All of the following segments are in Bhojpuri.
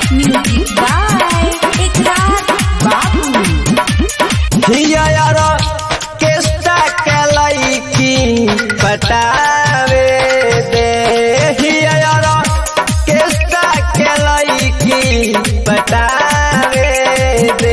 Music by Ikrar Babu. हिया यारा केस्टा के लईकी पटावे दे। हिया यारा केस्टा के लईकी पटावे दे।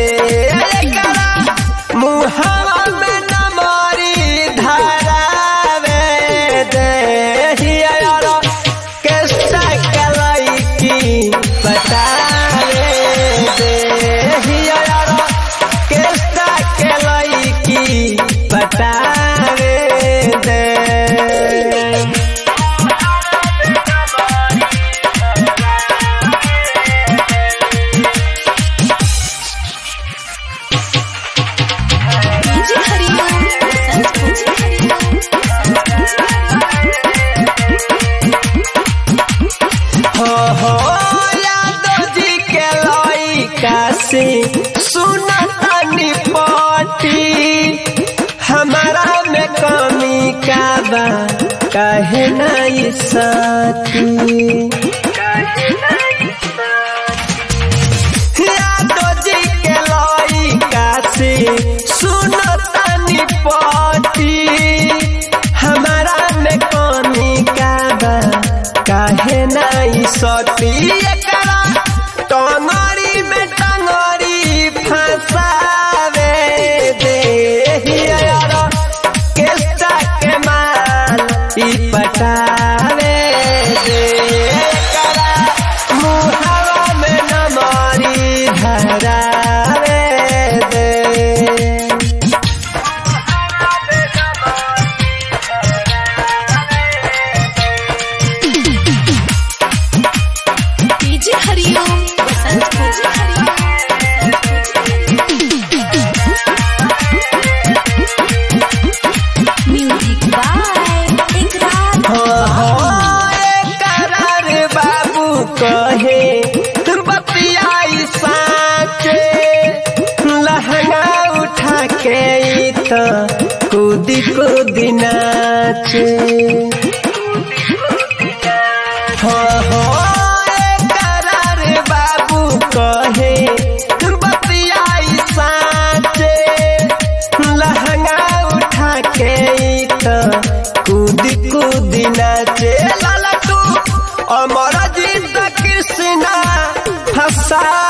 मुहावा में नमरी धरावे दे। हिया यारा केस्टा के लईकी पटावे दे। हिया यारा केस्टा के लईकी पटावे दे। DJ Hariom, Sanskrit Hariom, हो यादव जी के लइका से सुनतानी पाटी। हमारा में कमी का बा काहे नहीं साथी। यादव जी के लइका से सुनतानी पाटी। हमारा में कमी का बा काहे नहीं सती। एकरा टंगरी में टंगरी फंसावे दे। हिया यारा केस्टा के माल ई पटावे दे। एकरा मुहावा में नमरी धरावे दे। DJ Hariom, Sanskrit Hariom. Music by Ikrar करार बाबू कहे बतियाई साचे। लहंगा उठा के ई तो कूदी कूदी नाचे। करार बाबू कहे बतियाई साचे। लहंगा उठा के ई तो कूदी कूदी नाचे। लाला तू अमर जीत कृष्णा फसा